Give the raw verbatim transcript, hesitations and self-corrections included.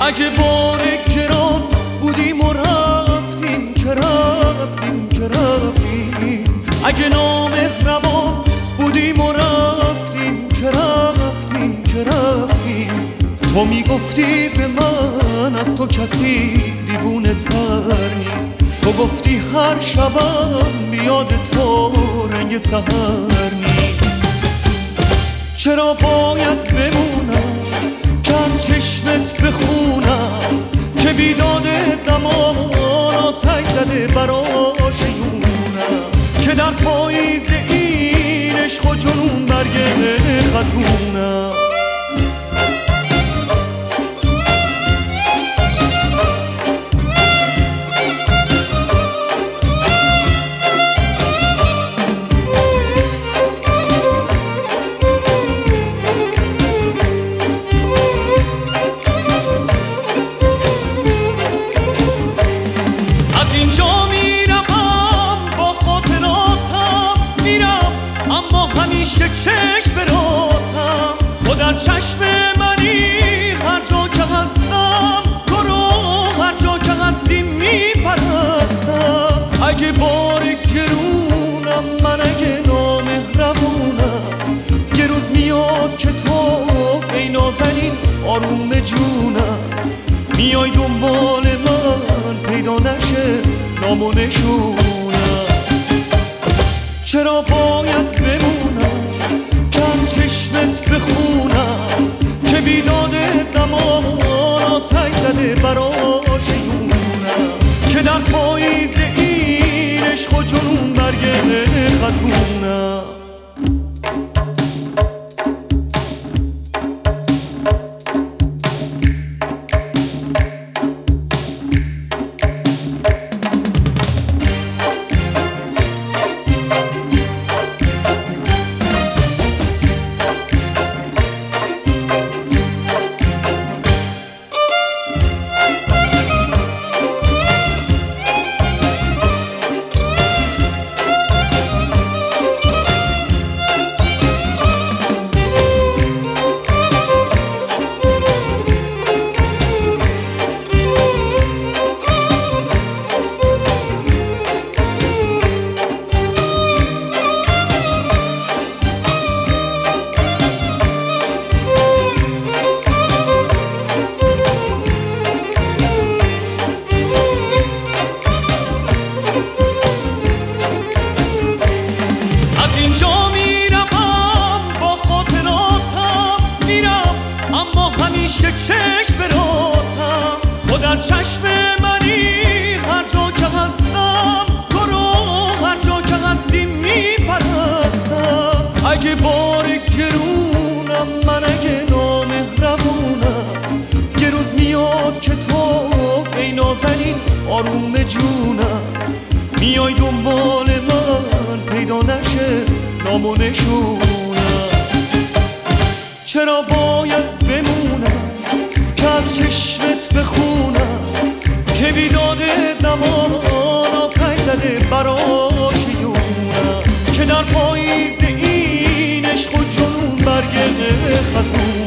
اگه بار گران بودیم و رفتیم که رفتیم که رفتیم، اگه نامهربان بودیم و رفتیم که رفتیم که رفتیم، تو میگفتی به من از تو کسی دیوونه تر نیست، تو گفتی هر شبم بیاد تو رنگ سحر نیست. چرا باید بمونم که از چشمت بخونم که بیداد زمان آتش زده براش یونم، که در پاییز این عشق و جنون برگ خزونم. چشم براتم تو در چشم منی، هر جا که هستم تو رو هر جا که هستی میپرستم. اگه بار گرونم من، اگه نامهربونم، یه روز میاد که تو ای نازنین آروم جونم، میای دنبال من پیدا نشه نام و نشونم. چرا باید بمونم که از چشمت بخونم که بیداد زمان آتش زده براش یونم، که در پاییز این عشق و جنون برگ خزونم. چشم براتم تو در چشم منی، هر جا که هستم تو رو هر جا که هستی میپرستم. اگه بار گرونم من، اگه نامهربونم، یه روز میاد که تو ای نازنین آروم جونم، میای دنبال من پیدا نشه نام و نشونم. چرا باید بمونم که از چشمت بخونم که بیداد زمان آتش زده براش یونم، که در پاییز این عشق و جنون برگ خزونم.